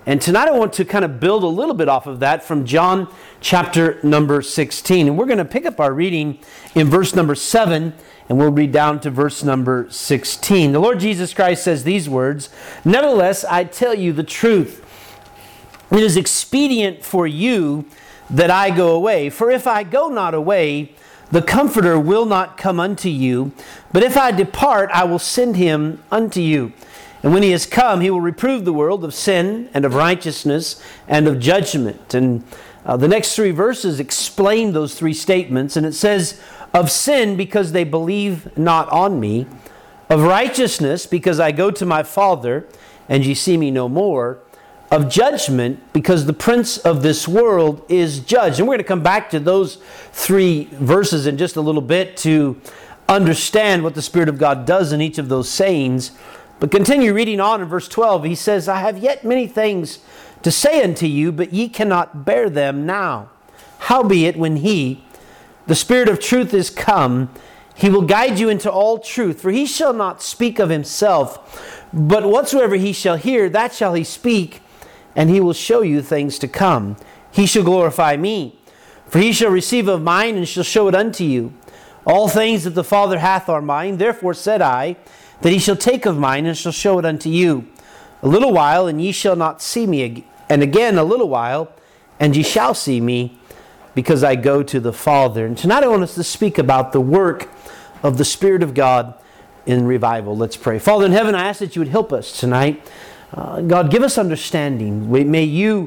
And tonight I want to kind of build a little bit off of that from John chapter number 16. And we're going to pick up our reading in verse number 7, and we'll read down to verse number 16. The Lord Jesus Christ says these words, "Nevertheless, I tell you the truth. It is expedient for you that I go away. For if I go not away, the Comforter will not come unto you. But if I depart, I will send him unto you. And when he is come, he will reprove the world of sin and of righteousness and of judgment." And the next three verses explain those three statements. And it says, "Of sin, because they believe not on me. Of righteousness, because I go to my Father, and ye see me no more. Of judgment, because the prince of this world is judged." And we're going to come back to those three verses in just a little bit to understand what the Spirit of God does in each of those sayings. But continue reading on in verse 12. He says, "I have yet many things to say unto you, but ye cannot bear them now. Howbeit, when he, the Spirit of truth, is come, he will guide you into all truth. For he shall not speak of himself, but whatsoever he shall hear, that shall he speak, and he will show you things to come. He shall glorify me, for he shall receive of mine, and shall show it unto you. All things that the Father hath are mine. Therefore said I, that he shall take of mine, and shall show it unto you. A little while, and ye shall not see me. And again a little while, and ye shall see me, because I go to the Father." And tonight I want us to speak about the work of the Spirit of God in revival. Let's pray. Father in heaven, I ask that you would help us tonight. God, give us understanding. May you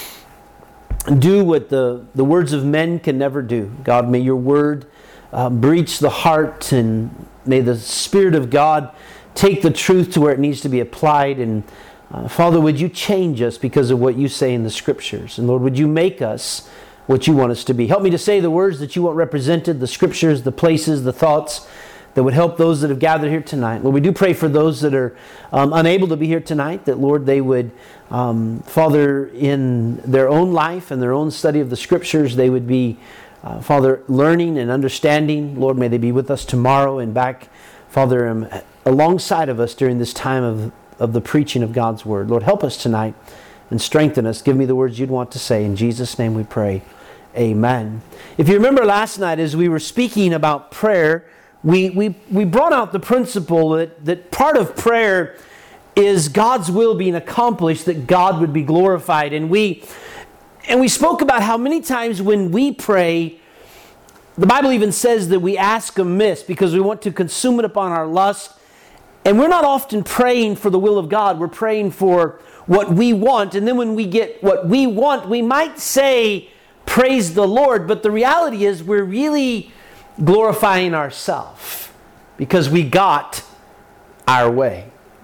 do what the words of men can never do. God, may your word breach the heart, and may the Spirit of God take the truth to where it needs to be applied. And Father, would you change us because of what you say in the Scriptures? And Lord, would you make us what you want us to be? Help me to say the words that you want represented, the Scriptures, the places, the thoughts that would help those that have gathered here tonight. Lord, we do pray for those that are unable to be here tonight, that, Lord, they would, Father, in their own life and their own study of the Scriptures, they would be, Father, learning and understanding. Lord, may they be with us tomorrow and back, Father, alongside of us during this time of the preaching of God's Word. Lord, help us tonight and strengthen us. Give me the words you'd want to say. In Jesus' name we pray. Amen. If you remember last night as we were speaking about prayer, we brought out the principle that part of prayer is God's will being accomplished, that God would be glorified. And we spoke about how many times when we pray, the Bible even says that we ask amiss because we want to consume it upon our lust. And we're not often praying for the will of God. We're praying for what we want. And then when we get what we want, we might say, praise the Lord. But the reality is we're really glorifying ourselves because we got our way.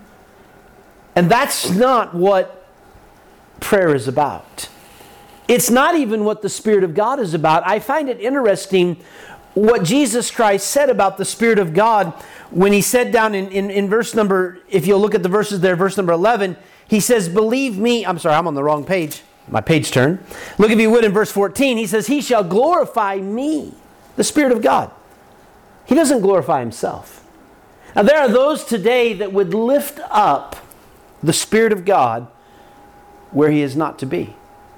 And that's not what prayer is about. It's not even what the Spirit of God is about. I find it interesting what Jesus Christ said about the Spirit of God when he said down in verse number, if you'll look at the verses there, verse number 11, he says, "Believe me." I'm sorry, I'm on the wrong page. My page turned. Look if you would in verse 14. He says, "He shall glorify me," the Spirit of God. He doesn't glorify himself. Now there are those today that would lift up the Spirit of God where he is not to be.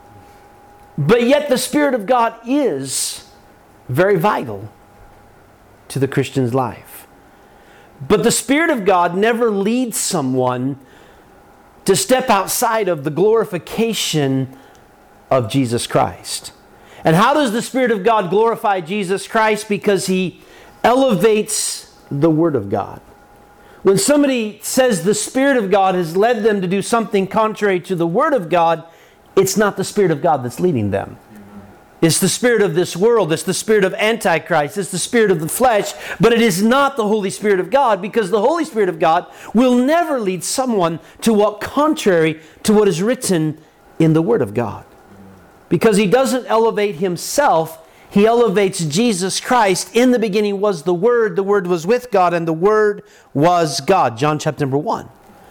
But yet the Spirit of God is very vital to the Christian's life. But the Spirit of God never leads someone to step outside of the glorification of Jesus Christ. And how does the Spirit of God glorify Jesus Christ? Because he elevates the Word of God. When somebody says the Spirit of God has led them to do something contrary to the Word of God, it's not the Spirit of God that's leading them. It's the spirit of this world. It's the spirit of Antichrist. It's the spirit of the flesh. But it is not the Holy Spirit of God, because the Holy Spirit of God will never lead someone to walk contrary to what is written in the Word of God. Because he doesn't elevate himself. He elevates Jesus Christ. In the beginning was the Word was with God, and the Word was God. John chapter number 1.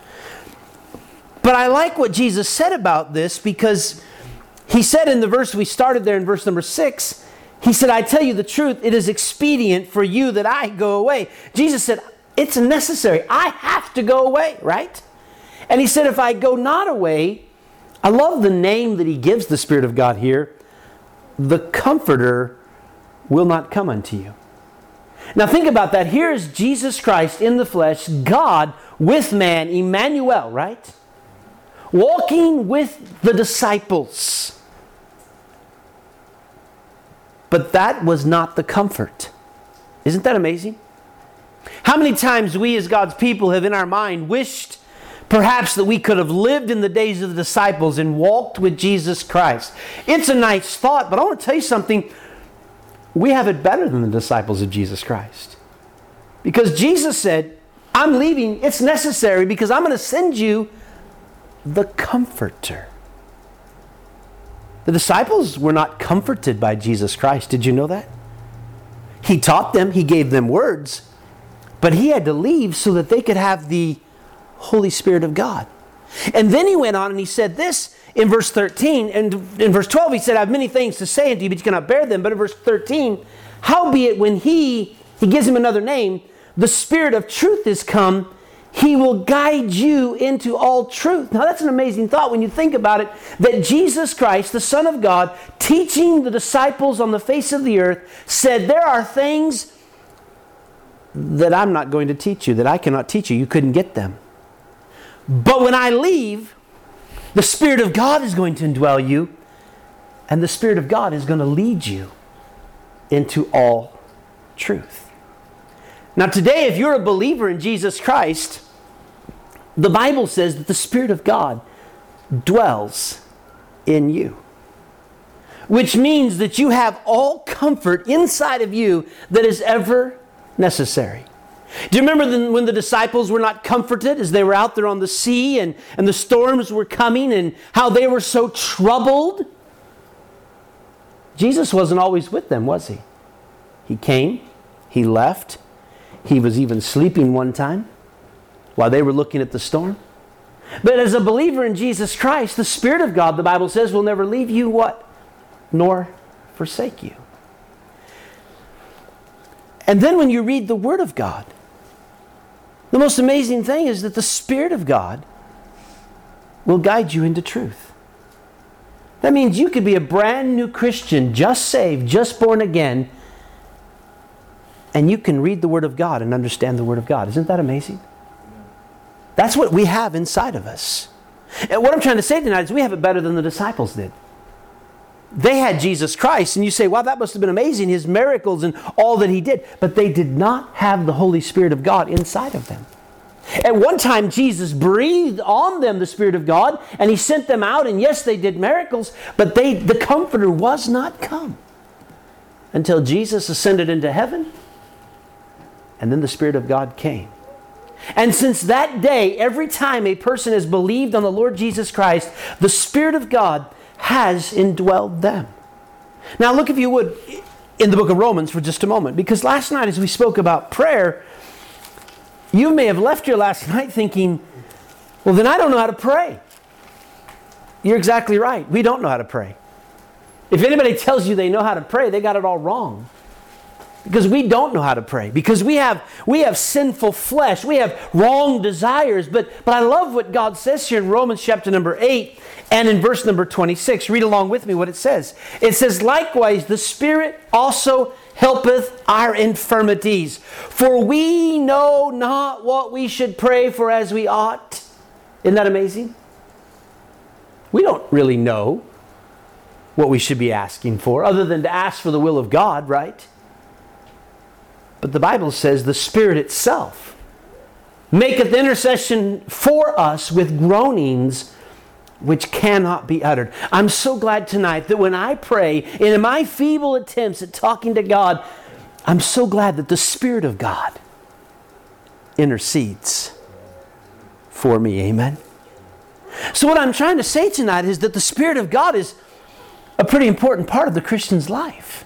But I like what Jesus said about this, because he said in the verse we started there in verse number 6, he said, "I tell you the truth, it is expedient for you that I go away." Jesus said, it's necessary. I have to go away, right? And he said, if I go not away, I love the name that he gives the Spirit of God here. The Comforter will not come unto you. Now think about that. Here is Jesus Christ in the flesh, God with man, Emmanuel, right? Walking with the disciples. But that was not the comfort. Isn't that amazing? How many times we as God's people have in our mind wished perhaps that we could have lived in the days of the disciples and walked with Jesus Christ. It's a nice thought, but I want to tell you something. We have it better than the disciples of Jesus Christ. Because Jesus said, I'm leaving. It's necessary because I'm going to send you the Comforter. The disciples were not comforted by Jesus Christ. Did you know that? He taught them. He gave them words. But he had to leave so that they could have the Holy Spirit of God. And then he went on and he said this in verse 13. And in verse 12 he said, I have many things to say unto you, but you cannot bear them. But in verse 13, howbeit when he gives him another name, the Spirit of truth is come, he will guide you into all truth. Now that's an amazing thought when you think about it, that Jesus Christ, the Son of God, teaching the disciples on the face of the earth, said there are things that I'm not going to teach you, that I cannot teach you. You couldn't get them. But when I leave, the Spirit of God is going to indwell you, and the Spirit of God is going to lead you into all truth. Now today, if you're a believer in Jesus Christ, the Bible says that the Spirit of God dwells in you. Which means that you have all comfort inside of you that is ever necessary. Do you remember when the disciples were not comforted as they were out there on the sea and the storms were coming and how they were so troubled? Jesus wasn't always with them, was he? He came, he left, he was even sleeping one time while they were looking at the storm. But as a believer in Jesus Christ, the Spirit of God, the Bible says, will never leave you what? Nor forsake you. And then when you read the Word of God, the most amazing thing is that the Spirit of God will guide you into truth. That means you could be a brand new Christian, just saved, just born again, and you can read the Word of God and understand the Word of God. Isn't that amazing? That's what we have inside of us. And what I'm trying to say tonight is we have it better than the disciples did. They had Jesus Christ, and you say, wow, that must have been amazing, his miracles and all that he did. But they did not have the Holy Spirit of God inside of them. At one time, Jesus breathed on them the Spirit of God, and he sent them out, and yes, they did miracles, but the Comforter was not come until Jesus ascended into heaven, and then the Spirit of God came. And since that day, every time a person has believed on the Lord Jesus Christ, the Spirit of God has indwelled them. Now look, if you would, in the book of Romans for just a moment, because last night as we spoke about prayer, you may have left here last night thinking, well, then I don't know how to pray. You're exactly right. We don't know how to pray. If anybody tells you they know how to pray, they got it all wrong. Because we don't know how to pray. Because we have sinful flesh. We have wrong desires. But I love what God says here in Romans chapter number 8 and in verse number 26. Read along with me what it says. It says, likewise, the Spirit also helpeth our infirmities. For we know not what we should pray for as we ought. Isn't that amazing? We don't really know what we should be asking for, other than to ask for the will of God, right? But the Bible says the Spirit itself maketh intercession for us with groanings which cannot be uttered. I'm so glad tonight that when I pray, and in my feeble attempts at talking to God, I'm so glad that the Spirit of God intercedes for me. Amen? So what I'm trying to say tonight is that the Spirit of God is a pretty important part of the Christian's life.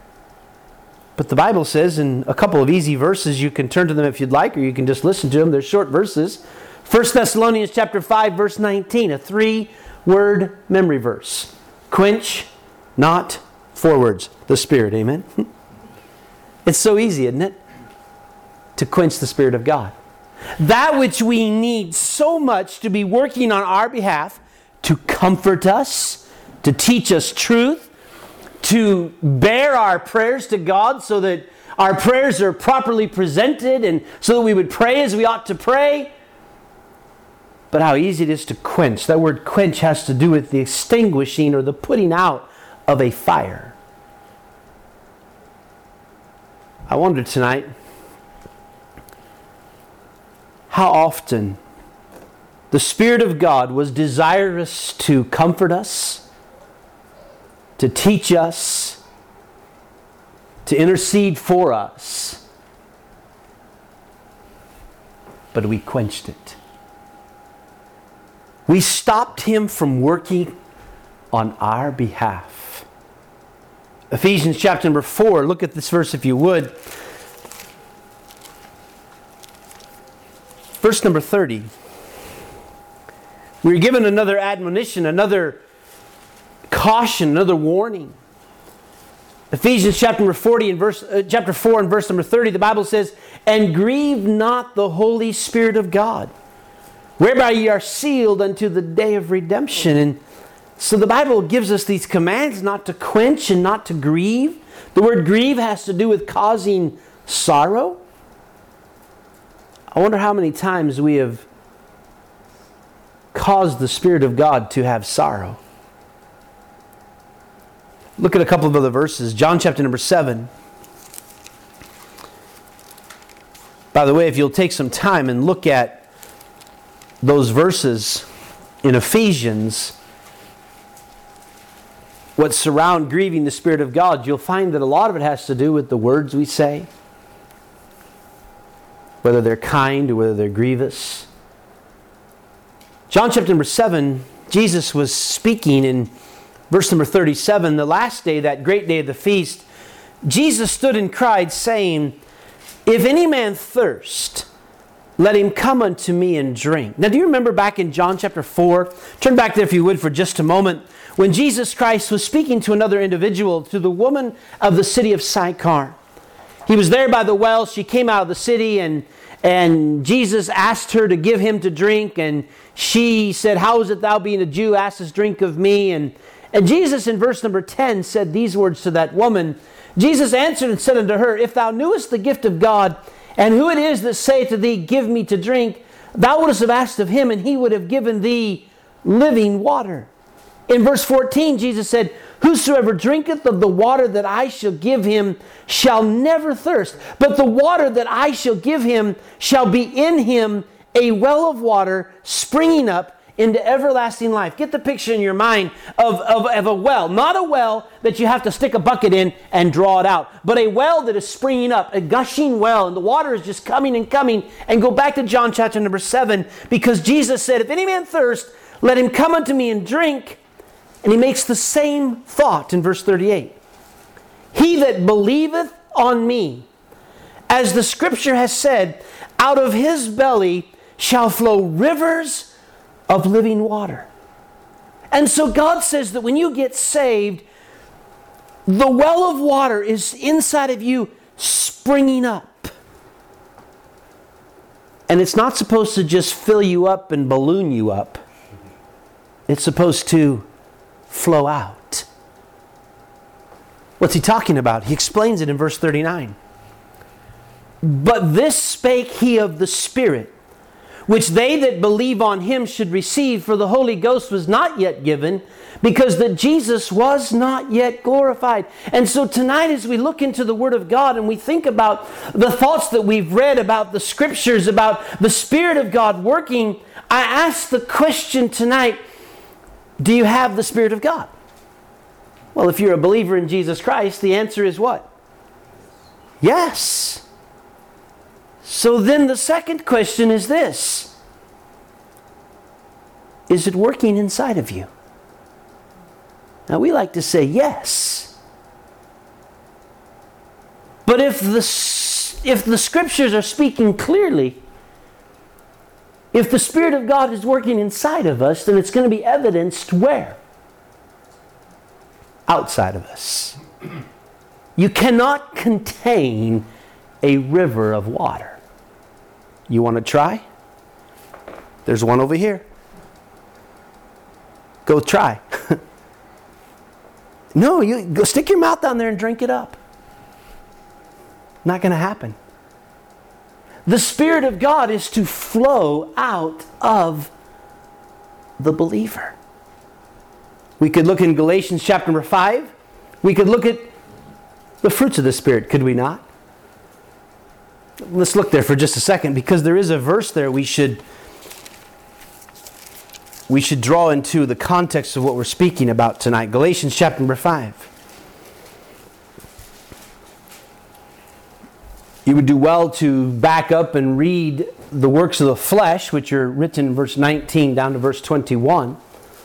But the Bible says in a couple of easy verses, you can turn to them if you'd like, or you can just listen to them. They're short verses. 1 Thessalonians chapter 5, verse 19, a 3-word memory verse. Quench not, 4 words, the Spirit. Amen? It's so easy, isn't it? To quench the Spirit of God. That which we need so much to be working on our behalf, to comfort us, to teach us truth, to bear our prayers to God so that our prayers are properly presented and so that we would pray as we ought to pray. But how easy it is to quench. That word quench has to do with the extinguishing or the putting out of a fire. I wonder tonight, how often the Spirit of God was desirous to comfort us, to teach us, to intercede for us, but we quenched it. We stopped Him from working on our behalf. Ephesians chapter number 4, look at this verse if you would. Verse number 30. We're given another admonition, another caution, another warning. Ephesians chapter 4 and verse number 30, the Bible says, "And grieve not the Holy Spirit of God, whereby ye are sealed unto the day of redemption." And so the Bible gives us these commands not to quench and not to grieve. The word grieve has to do with causing sorrow. I wonder how many times we have caused the Spirit of God to have sorrow. Look at a couple of other verses. John chapter number 7. By the way, if you'll take some time and look at those verses in Ephesians, what surround grieving the Spirit of God, you'll find that a lot of it has to do with the words we say, whether they're kind or whether they're grievous. John chapter number 7, Jesus was speaking in verse number 37, the last day, that great day of the feast. Jesus stood and cried, saying, "If any man thirst, let him come unto me and drink." Now, do you remember back in John chapter 4? Turn back there if you would for just a moment. When Jesus Christ was speaking to another individual, to the woman of the city of Sychar. He was there by the well. She came out of the city and Jesus asked her to give him to drink. And she said, "How is it thou being a Jew askest drink of me?" And Jesus in verse number 10 said these words to that woman. Jesus answered and said unto her, "If thou knewest the gift of God, and who it is that saith to thee, Give me to drink, thou wouldst have asked of him, and he would have given thee living water." In verse 14, Jesus said, "Whosoever drinketh of the water that I shall give him shall never thirst, but the water that I shall give him shall be in him a well of water springing up into everlasting life." Get the picture in your mind of a well. Not a well that you have to stick a bucket in and draw it out, but a well that is springing up, a gushing well, and the water is just coming and coming. And go back to John chapter number 7, because Jesus said, "If any man thirst, let him come unto me and drink." And he makes the same thought in verse 38. "He that believeth on me, as the scripture has said, out of his belly shall flow rivers of living water." And so God says that when you get saved, the well of water is inside of you springing up. And it's not supposed to just fill you up and balloon you up. It's supposed to flow out. What's he talking about? He explains it in verse 39. "But this spake he of the Spirit, which they that believe on him should receive, for the Holy Ghost was not yet given, because that Jesus was not yet glorified." And so tonight, as we look into the Word of God and we think about the thoughts that we've read about the Scriptures, about the Spirit of God working, I ask the question tonight, do you have the Spirit of God? Well, if you're a believer in Jesus Christ, the answer is what? Yes. So then the second question is this: is it working inside of you? Now, we like to say yes. But if the Scriptures are speaking clearly, if the Spirit of God is working inside of us, then it's going to be evidenced where? Outside of us. You cannot contain a river of water. You want to try? There's one over here. Go try. No, you go stick your mouth down there and drink it up. Not going to happen. The Spirit of God is to flow out of the believer. We could look in Galatians chapter number 5. We could look at the fruits of the Spirit, could we not? Let's look there for just a second, because there is a verse there we should draw into the context of what we're speaking about tonight. Galatians chapter number 5. You would do well to back up and read the works of the flesh, which are written in verse 19 down to verse 21.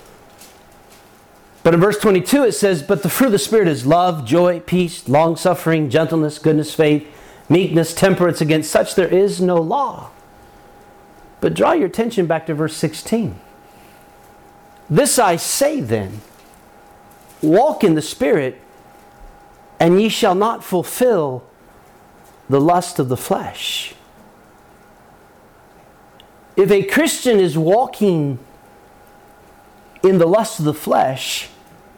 But in verse 22 it says, "But the fruit of the Spirit is love, joy, peace, long-suffering, gentleness, goodness, faith, meekness, temperance. Against such there is no law." But draw your attention back to verse 16. "This I say then, walk in the Spirit, and ye shall not fulfill the lust of the flesh." If a Christian is walking in the lust of the flesh,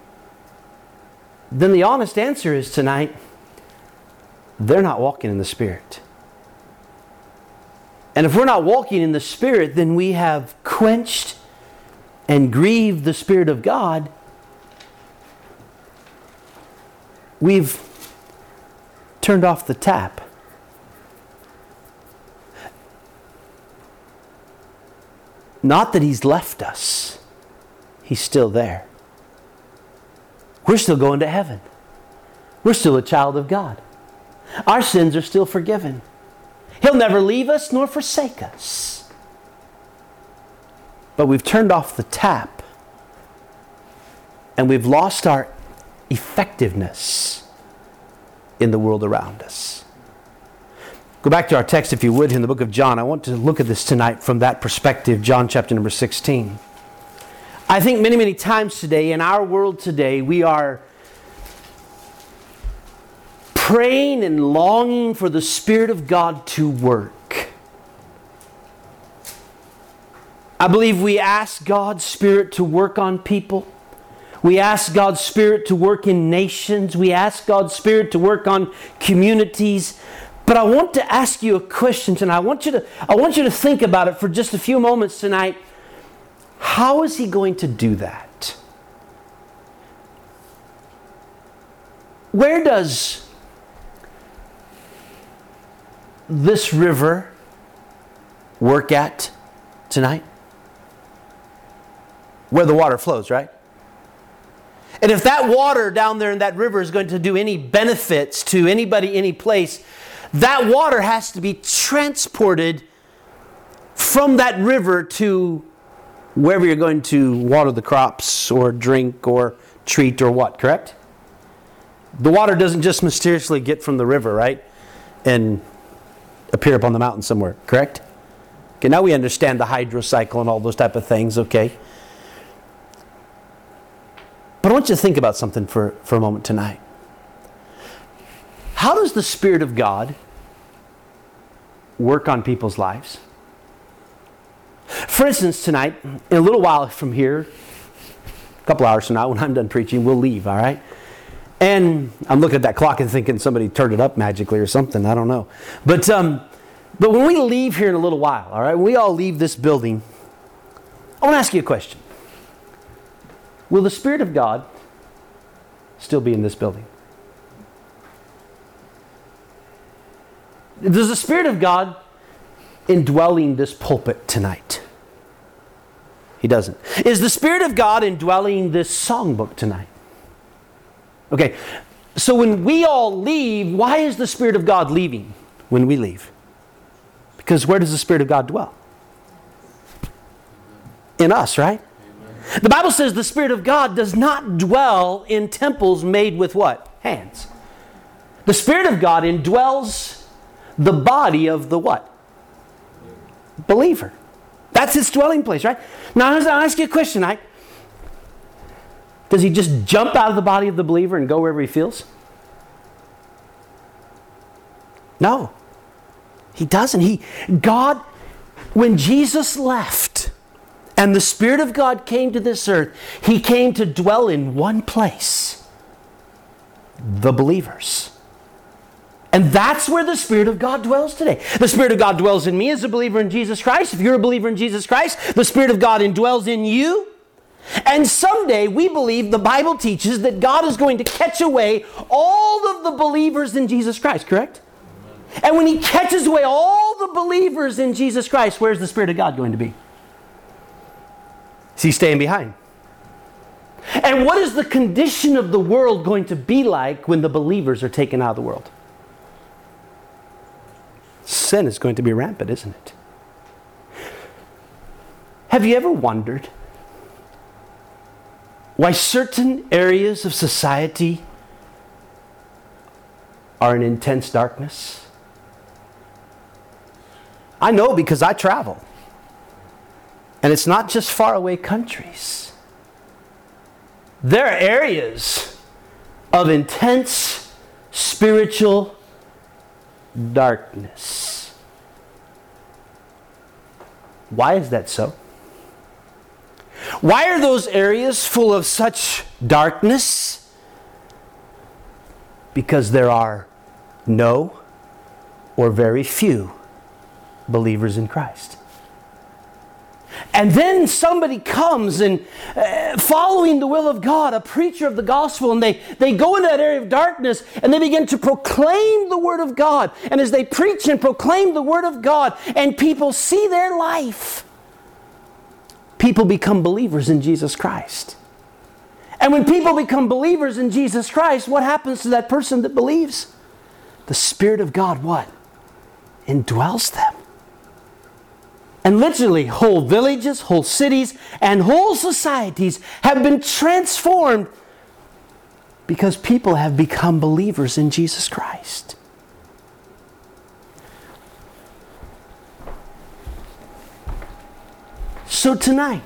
then the honest answer is tonight, they're not walking in the Spirit. And if we're not walking in the Spirit, then we have quenched and grieved the Spirit of God. We've turned off the tap. Not that He's left us. He's still there. We're still going to heaven. We're still a child of God. Our sins are still forgiven. He'll never leave us nor forsake us. But we've turned off the tap, and we've lost our effectiveness in the world around us. Go back to our text, if you would, in the book of John. I want to look at this tonight from that perspective, John chapter number 16. I think many, many times today, in our world today, we are praying and longing for the Spirit of God to work. I believe we ask God's Spirit to work on people. We ask God's Spirit to work in nations. We ask God's Spirit to work on communities. But I want to ask you a question tonight. I want you to think about it for just a few moments tonight. How is He going to do that? Where does this river work at tonight? Where the water flows, right? And if that water down there in that river is going to do any benefits to anybody, any place, that water has to be transported from that river to wherever you're going to water the crops or drink or treat or what, correct? The water doesn't just mysteriously get from the river, right? And appear up on the mountain somewhere, correct? Okay, now we understand the hydrocycle and all those type of things, okay? But I want you to think about something for a moment tonight. How does the Spirit of God work on people's lives? For instance, tonight, in a little while from here, a couple hours from now, when I'm done preaching, we'll leave, all right? And I'm looking at that clock and thinking somebody turned it up magically or something. I don't know. But when we leave here in a little while, all right, when we all leave this building, I want to ask you a question. Will the Spirit of God still be in this building? Does the Spirit of God indwelling this pulpit tonight? He doesn't. Is the Spirit of God indwelling this songbook tonight? Okay, so when we all leave, why is the Spirit of God leaving when we leave? Because where does the Spirit of God dwell? In us, right? Amen. The Bible says the Spirit of God does not dwell in temples made with what? Hands. The Spirit of God indwells the body of the what? Believer. That's its dwelling place, right? Now, I'll ask you a question. Does He just jump out of the body of the believer and go wherever He feels? No. He doesn't. God, when Jesus left and the Spirit of God came to this earth, He came to dwell in one place: the believers. And that's where the Spirit of God dwells today. The Spirit of God dwells in me as a believer in Jesus Christ. If you're a believer in Jesus Christ, the Spirit of God indwells in you. And someday we believe, the Bible teaches, that God is going to catch away all of the believers in Jesus Christ, correct? And when He catches away all the believers in Jesus Christ, where's the Spirit of God going to be? Is He staying behind? And what is the condition of the world going to be like when the believers are taken out of the world? Sin is going to be rampant, isn't it? Have you ever wondered why certain areas of society are in intense darkness? I know, because I travel. And it's not just faraway countries. There are areas of intense spiritual darkness. Why is that so? Why are those areas full of such darkness? Because there are no or very few believers in Christ. And then somebody comes and following the will of God, a preacher of the gospel, and they go into that area of darkness and they begin to proclaim the Word of God. And as they preach and proclaim the Word of God and people see their life, people become believers in Jesus Christ. And when people become believers in Jesus Christ, what happens to that person that believes? The Spirit of God, what? Indwells them. And literally, whole villages, whole cities, and whole societies have been transformed because people have become believers in Jesus Christ. So tonight,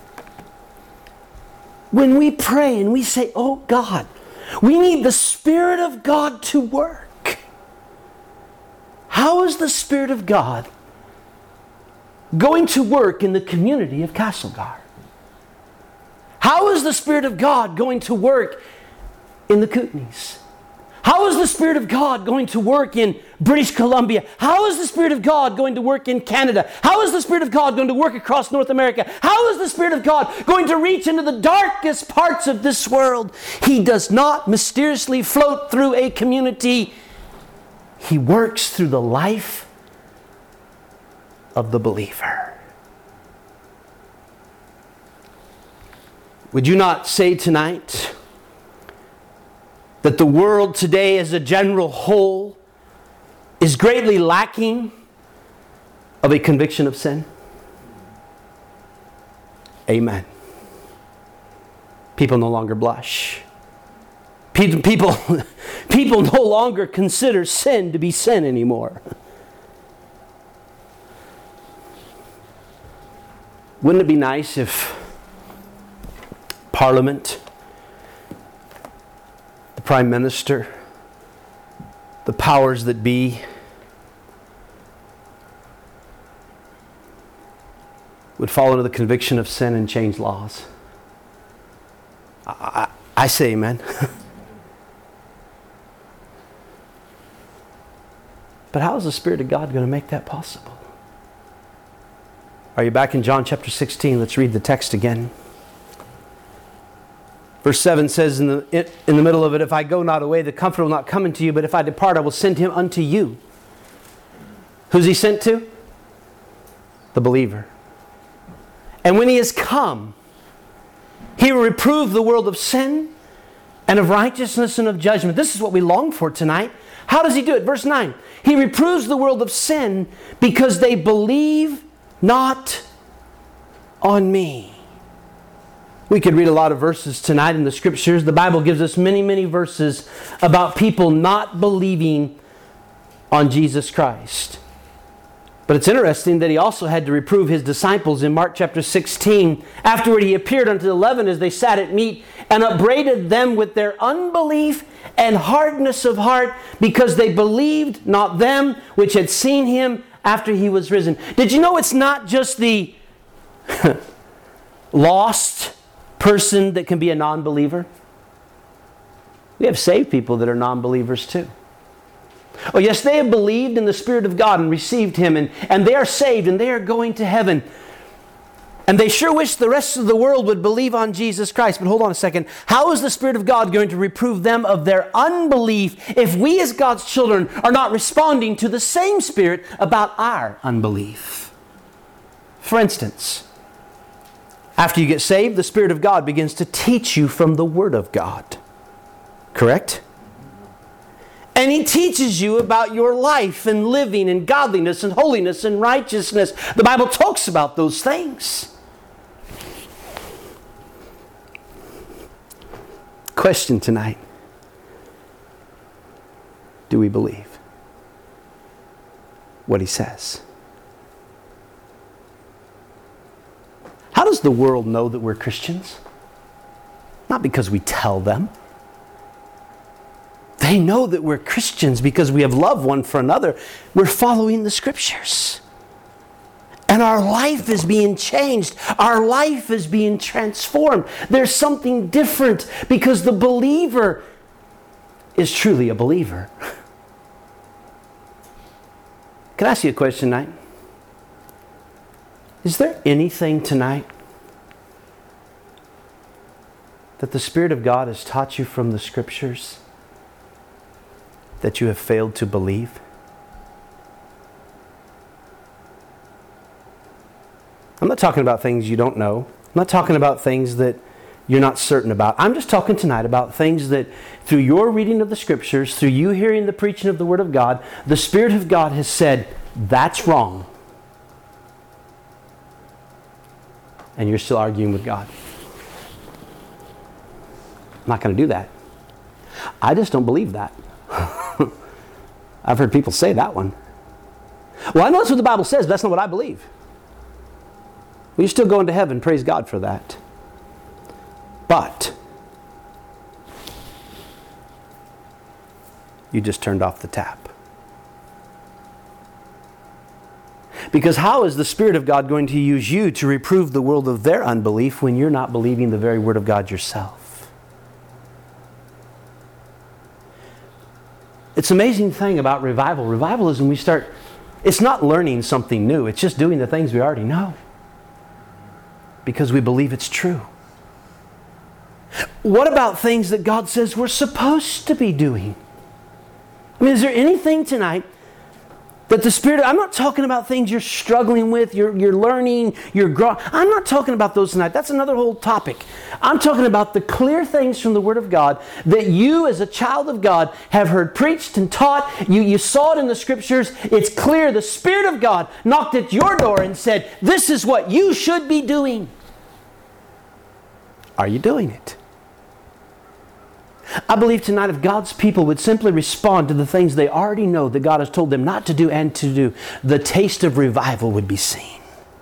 when we pray and we say, oh God, we need the Spirit of God to work. How is the Spirit of God going to work in the community of Castlegar? How is the Spirit of God going to work in the Kootenays? How is the Spirit of God going to work in British Columbia? How is the Spirit of God going to work in Canada? How is the Spirit of God going to work across North America? How is the Spirit of God going to reach into the darkest parts of this world? He does not mysteriously float through a community. He works through the life of the believer. Would you not say tonight that the world today as a general whole is greatly lacking of a conviction of sin? Amen. People no longer blush. People no longer consider sin to be sin anymore. Wouldn't it be nice if Parliament, the Prime Minister, the powers that be, would fall into the conviction of sin and change laws? I say amen. But how is the Spirit of God going to make that possible? Are you back in John chapter 16? Let's read the text again. Verse 7 says in the middle of it, if I go not away, the Comforter will not come unto you, but if I depart, I will send him unto you. Who's he sent to? The believer. And when he has come, he will reprove the world of sin and of righteousness and of judgment. This is what we long for tonight. How does he do it? Verse 9. He reproves the world of sin because they believe not on me. We could read a lot of verses tonight in the Scriptures. The Bible gives us many, many verses about people not believing on Jesus Christ. But it's interesting that he also had to reprove his disciples in Mark chapter 16. Afterward he appeared unto the 11 as they sat at meat and upbraided them with their unbelief and hardness of heart because they believed not them which had seen him after he was risen. Did you know it's not just the lost person that can be a non-believer? We have saved people that are non-believers too. Oh yes, they have believed in the Spirit of God and received Him, and they are saved and they are going to heaven. And they sure wish the rest of the world would believe on Jesus Christ. But hold on a second. How is the Spirit of God going to reprove them of their unbelief if we as God's children are not responding to the same Spirit about our unbelief? For instance, after you get saved, the Spirit of God begins to teach you from the Word of God. Correct? And He teaches you about your life and living and godliness and holiness and righteousness. The Bible talks about those things. Question tonight. Do we believe what He says? How does the world know that we're Christians? Not because we tell them. They know that we're Christians because we have love one for another. We're following the Scriptures. And our life is being changed. Our life is being transformed. There's something different because the believer is truly a believer. Can I ask you a question tonight? Is there anything tonight that the Spirit of God has taught you from the Scriptures that you have failed to believe? I'm not talking about things you don't know. I'm not talking about things that you're not certain about. I'm just talking tonight about things that through your reading of the Scriptures, through you hearing the preaching of the Word of God, the Spirit of God has said, that's wrong. And you're still arguing with God. I'm not going to do that. I just don't believe that. I've heard people say that one. Well, I know that's what the Bible says, but that's not what I believe. Well, you're still going to heaven. Praise God for that. But you just turned off the tap. Because how is the Spirit of God going to use you to reprove the world of their unbelief when you're not believing the very Word of God yourself? It's an amazing thing about revival. Revival is when we start, it's not learning something new. It's just doing the things we already know. Because we believe it's true. What about things that God says we're supposed to be doing? I mean, is there anything tonight that the Spirit, I'm not talking about things you're struggling with, you're learning, you're growing. I'm not talking about those tonight. That's another whole topic. I'm talking about the clear things from the Word of God that you as a child of God have heard preached and taught. You saw it in the Scriptures. It's clear the Spirit of God knocked at your door and said, this is what you should be doing. Are you doing it? I believe tonight if God's people would simply respond to the things they already know that God has told them not to do and to do, the taste of revival would be seen.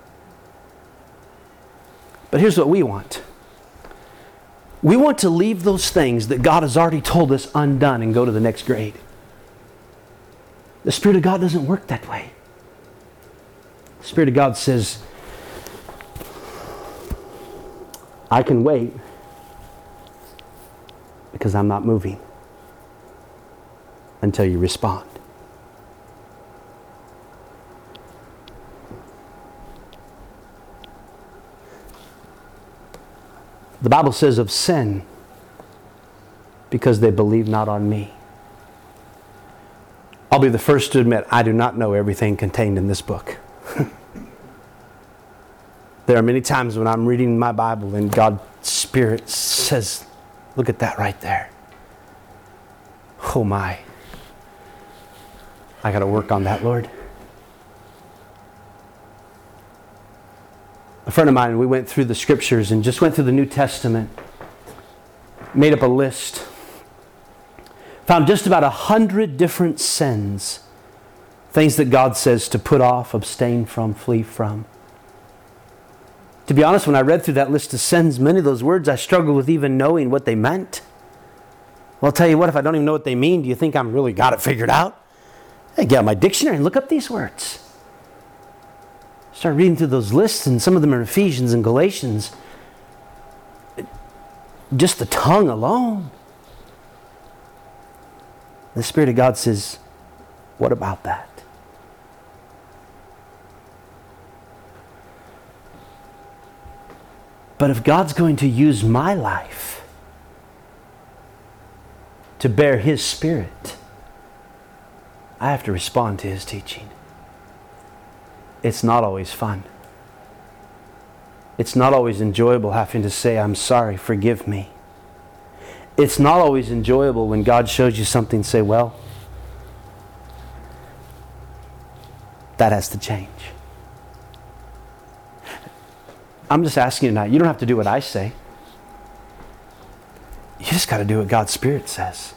But here's what we want. We want to leave those things that God has already told us undone and go to the next grade. The Spirit of God doesn't work that way. The Spirit of God says, I can wait because I'm not moving until you respond. The Bible says of sin, because they believe not on me. I'll be the first to admit, I do not know everything contained in this book. There are many times when I'm reading my Bible and God's Spirit says, look at that right there. Oh my. I got to work on that, Lord. A friend of mine, we went through the Scriptures and just went through the New Testament. Made up a list. Found just about 100 different sins. Things that God says to put off, abstain from, flee from. To be honest, when I read through that list of sins, many of those words I struggled with even knowing what they meant. Well, I'll tell you what, if I don't even know what they mean, do you think I'm really got it figured out? I get out my dictionary and look up these words. Start reading through those lists, and some of them are Ephesians and Galatians. just the tongue alone. The Spirit of God says, what about that? But if God's going to use my life to bear His Spirit, I have to respond to His teaching. It's not always fun. It's not always enjoyable having to say, I'm sorry, forgive me. It's not always enjoyable when God shows you something, say, well, that has to change. I'm just asking you tonight, you don't have to do what I say. You just got to do what God's Spirit says.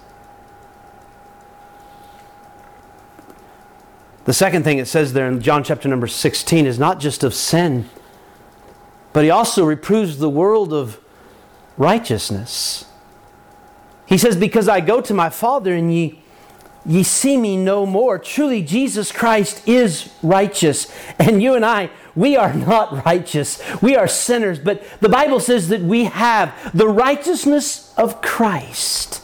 The second thing it says there in John chapter number 16 is not just of sin, but He also reproves the world of righteousness. He says, because I go to my Father and ye see me no more. Truly Jesus Christ is righteous. And you and I, we are not righteous. We are sinners. But the Bible says that we have the righteousness of Christ.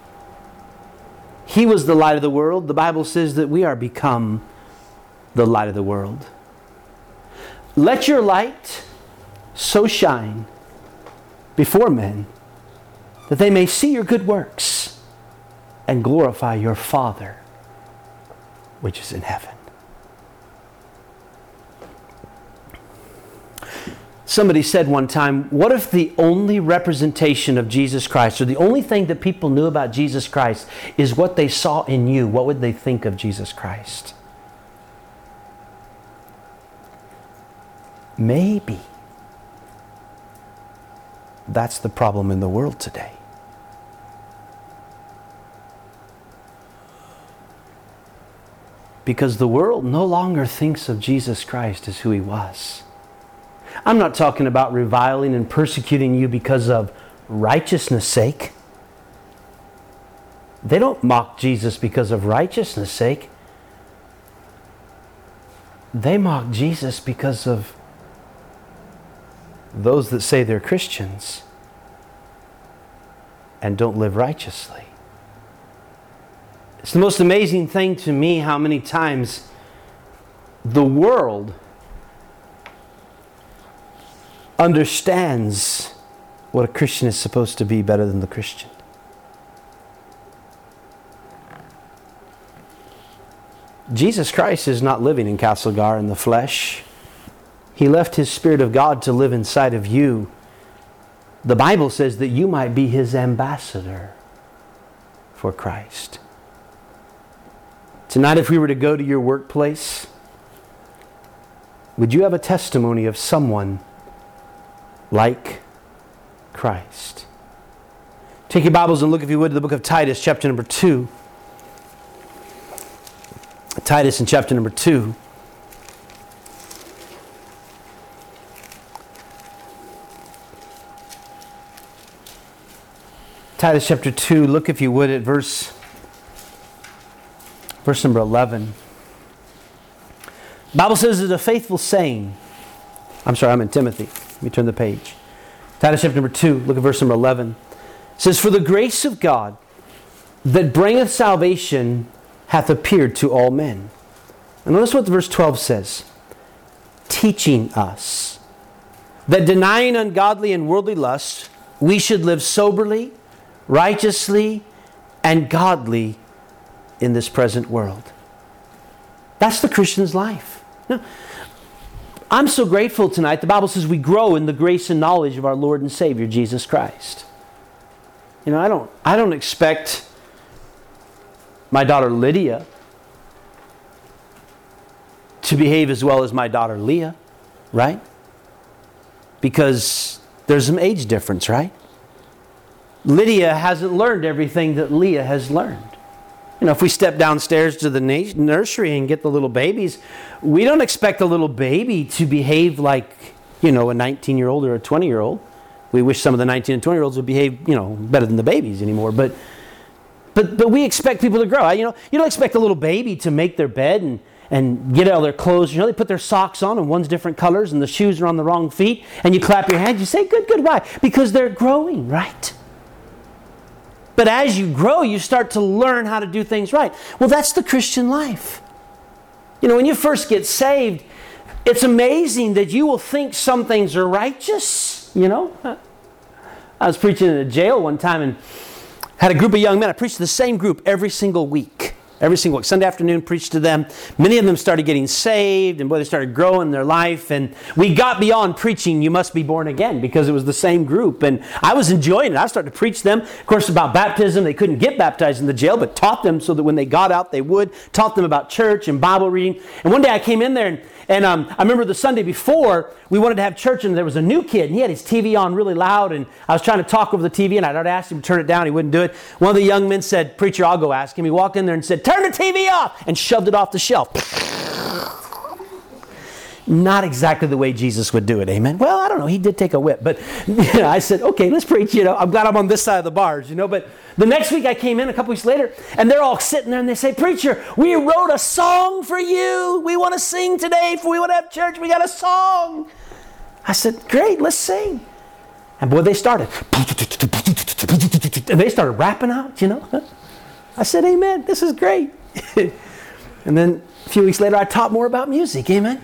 He was the light of the world. The Bible says that we are become the light of the world. Let your light so shine before men that they may see your good works and glorify your Father which is in heaven. Somebody said one time, what if the only representation of Jesus Christ, or the only thing that people knew about Jesus Christ, is what they saw in you? What would they think of Jesus Christ? Maybe that's the problem in the world today. Because the world no longer thinks of Jesus Christ as who He was. I'm not talking about reviling and persecuting you because of righteousness' sake. They don't mock Jesus because of righteousness' sake. They mock Jesus because of those that say they're Christians and don't live righteously. It's the most amazing thing to me how many times the world understands what a Christian is supposed to be better than the Christian. Jesus Christ is not living in Castlegar in the flesh. He left His Spirit of God to live inside of you. The Bible says that you might be His ambassador for Christ. Tonight, if we were to go to your workplace, would you have a testimony of someone like Christ? Take your Bibles and look, if you would, to the book of Titus, chapter number 2. Titus in chapter number 2. Titus chapter 2, look if you would at verse number 11. The Bible says it's a faithful saying. I'm sorry, I'm in Timothy. Let me turn the page. Titus chapter number 2, look at verse number 11. It says, for the grace of God that bringeth salvation hath appeared to all men. And notice what verse 12 says. Teaching us that denying ungodly and worldly lusts, we should live soberly, righteously, and godly in this present world. That's the Christian's life. Now, I'm so grateful tonight. The Bible says we grow in the grace and knowledge of our Lord and Savior, Jesus Christ. You know, I don't expect my daughter Lydia to behave as well as my daughter Leah, right? Because there's some age difference, right? Lydia hasn't learned everything that Leah has learned. You know, if we step downstairs to the nursery and get the little babies, we don't expect a little baby to behave like, you know, a 19-year-old or a 20-year-old. We wish some of the 19 and 20-year-olds would behave, you know, better than the babies anymore. But we expect people to grow. You know, you don't expect a little baby to make their bed and get all their clothes. You know, they put their socks on and one's different colors and the shoes are on the wrong feet. And you clap your hands. You say, good, good. Why? Because they're growing, right? But as you grow, you start to learn how to do things right. Well, that's the Christian life. You know, when you first get saved, it's amazing that you will think some things are righteous, you know. I was preaching in a jail one time and had a group of young men. I preached to the same group every single week. Every single week. Sunday afternoon, preached to them. Many of them started getting saved, and boy, they started growing their life. And we got beyond preaching, you must be born again, because it was the same group. And I was enjoying it. I started to preach them, of course, about baptism. They couldn't get baptized in the jail, but taught them so that when they got out, they would. Taught them about church and Bible reading. And one day I came in there, and I remember the Sunday before, we wanted to have church, and there was a new kid, and he had his TV on really loud, and I was trying to talk over the TV, and I'd already asked him to turn it down. He wouldn't do it. One of the young men said, "Preacher, I'll go ask him." He walked in there and said, "Turn the TV off," and shoved it off the shelf. Not exactly the way Jesus would do it, amen? Well, I don't know. He did take a whip, but I said, okay, let's preach, I'm glad I'm on this side of the bars, But the next week I came in a couple weeks later, and they're all sitting there, and they say, "Preacher, we wrote a song for you. We want to sing today. We want to have church. We got a song." I said, "Great, let's sing." And boy, they started. And they started rapping out, I said, "Amen, this is great." And then a few weeks later, I taught more about music, amen?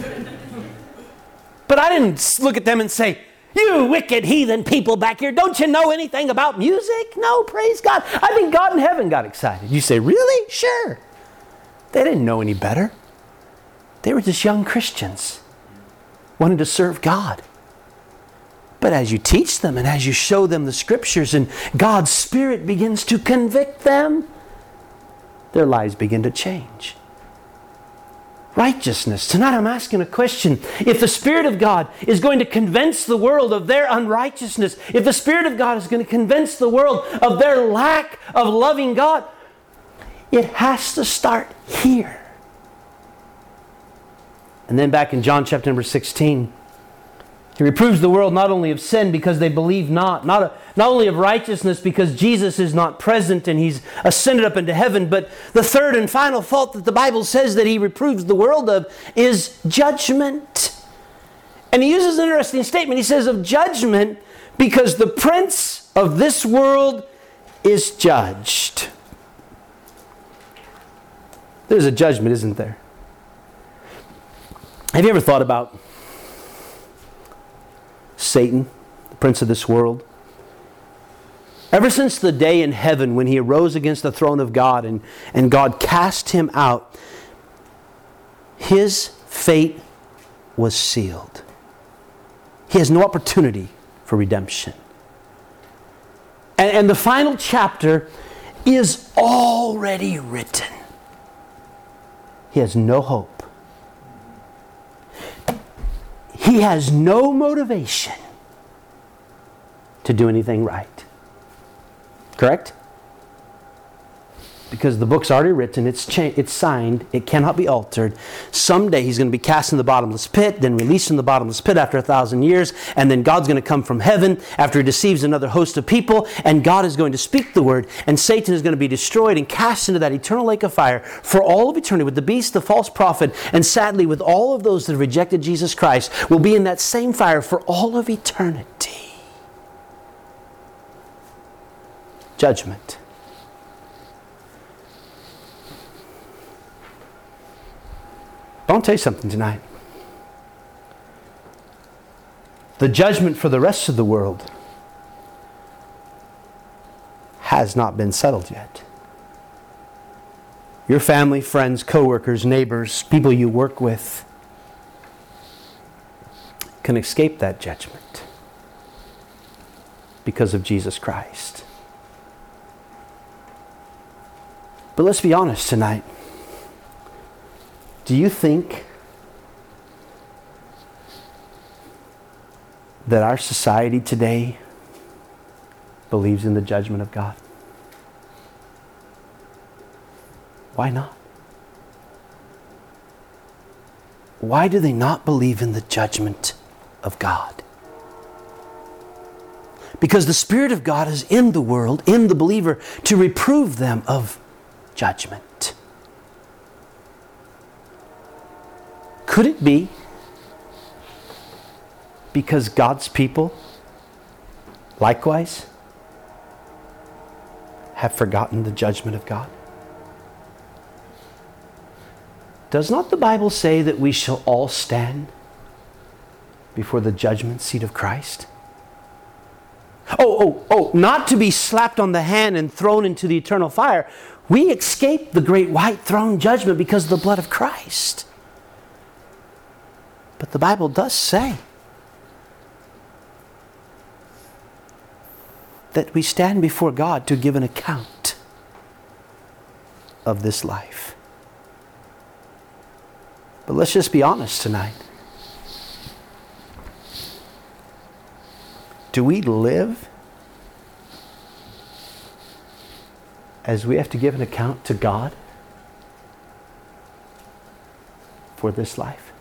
But I didn't look at them and say, "You wicked heathen people back here, don't you know anything about music?" No, praise God. I think God in heaven got excited. You say, "Really?" Sure. They didn't know any better. They were just young Christians wanting to serve God. But as you teach them and as you show them the Scriptures and God's Spirit begins to convict them, their lives begin to change. Righteousness. Tonight I'm asking a question. If the Spirit of God is going to convince the world of their unrighteousness, if the Spirit of God is going to convince the world of their lack of loving God, it has to start here. And then back in John chapter number 16, He reproves the world not only of sin because they believe not only of righteousness because Jesus is not present and He's ascended up into heaven, but the third and final fault that the Bible says that He reproves the world of is judgment. And He uses an interesting statement. He says of judgment because the prince of this world is judged. There's a judgment, isn't there? Have you ever thought about Satan, the prince of this world? Ever since the day in heaven when he arose against the throne of God and God cast him out, his fate was sealed. He has no opportunity for redemption. And the final chapter is already written. He has no hope. He has no motivation to do anything right. Correct? Because the book's already written, it's signed, it cannot be altered. Someday He's going to be cast in the bottomless pit, then released from the bottomless pit after 1,000 years, and then God's going to come from heaven after He deceives another host of people, and God is going to speak the word, and Satan is going to be destroyed and cast into that eternal lake of fire for all of eternity with the beast, the false prophet, and sadly with all of those that have rejected Jesus Christ will be in that same fire for all of eternity. Judgment. I want to tell you something tonight. The judgment for the rest of the world has not been settled yet. Your family, friends, co-workers, neighbors, people you work with can escape that judgment because of Jesus Christ. But let's be honest tonight. Do you think that our society today believes in the judgment of God? Why not? Why do they not believe in the judgment of God? Because the Spirit of God is in the world, in the believer, to reprove them of judgment. Could it be because God's people likewise have forgotten the judgment of God? Does not the Bible say that we shall all stand before the judgment seat of Christ? Not to be slapped on the hand and thrown into the eternal fire. We escape the great white throne judgment because of the blood of Christ. But the Bible does say that we stand before God to give an account of this life. But let's just be honest tonight. Do we live as we have to give an account to God for this life?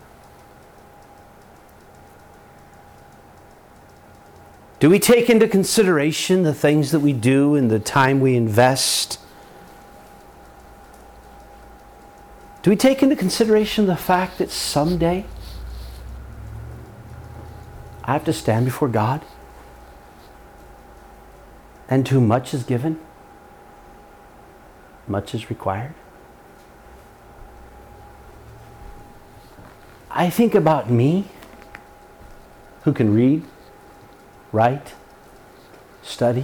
Do we take into consideration the things that we do and the time we invest? Do we take into consideration the fact that someday I have to stand before God? And to whom much is given, much is required. I think about me, who can read, write, study.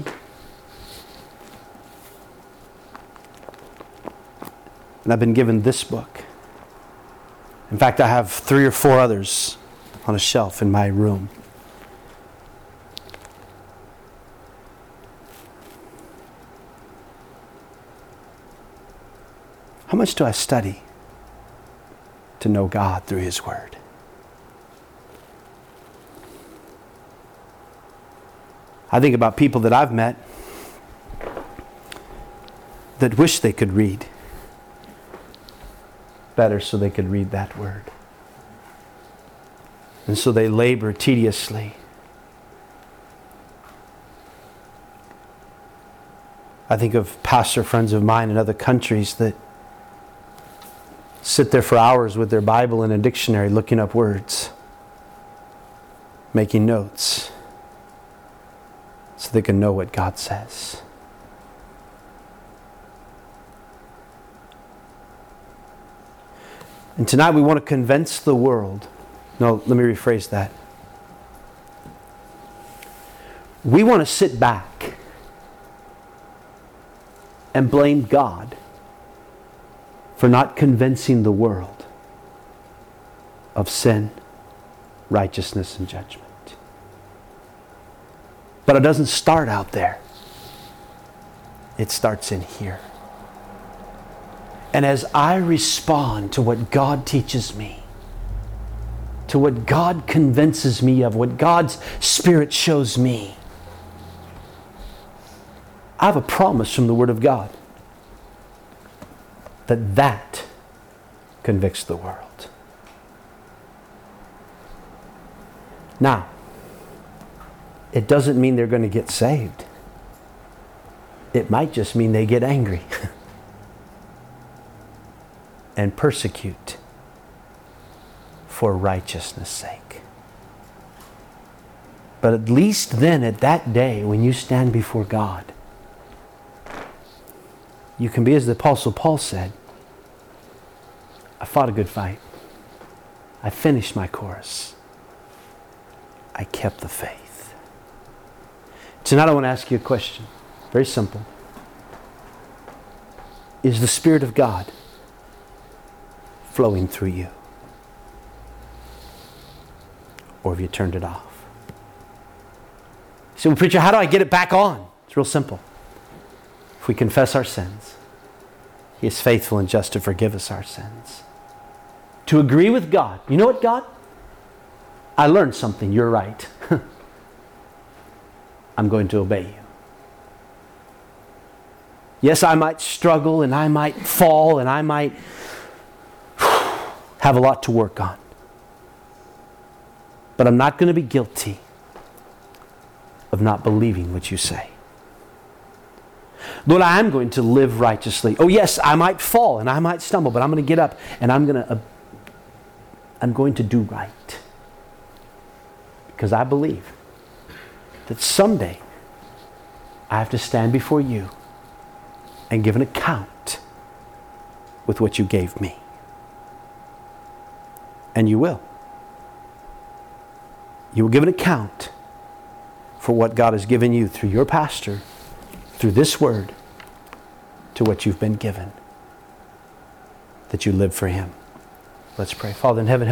And I've been given this book. In fact, I have 3 or 4 others on a shelf in my room. How much do I study to know God through His Word? I think about people that I've met that wish they could read better so they could read that Word. And so they labor tediously. I think of pastor friends of mine in other countries that sit there for hours with their Bible and a dictionary looking up words, making notes, so they can know what God says. And tonight we want to convince the world. No, let me rephrase that. We want to sit back and blame God for not convincing the world of sin, righteousness, and judgment. But it doesn't start out there. It starts in here. And as I respond to what God teaches me, to what God convinces me of, what God's Spirit shows me, I have a promise from the Word of God that convicts the world. Now, it doesn't mean they're going to get saved. It might just mean they get angry and persecute for righteousness' sake. But at least then, at that day, when you stand before God, you can be as the Apostle Paul said, I fought a good fight. I finished my course. I kept the faith. Tonight I want to ask you a question. Very simple. Is the Spirit of God flowing through you? Or have you turned it off? You say, well, preacher, how do I get it back on? It's real simple. If we confess our sins, He is faithful and just to forgive us our sins. To agree with God. You know what, God? I learned something. You're right. I'm going to obey you. Yes, I might struggle and I might fall and I might have a lot to work on. But I'm not going to be guilty of not believing what you say. Lord, I am going to live righteously. Oh yes, I might fall and I might stumble, but I'm going to get up and I'm going to do right. Because I believe that someday I have to stand before you and give an account with what you gave me. And you will. You will give an account for what God has given you through your pastor, through this word, to what you've been given, that you live for Him. Let's pray. Father in heaven,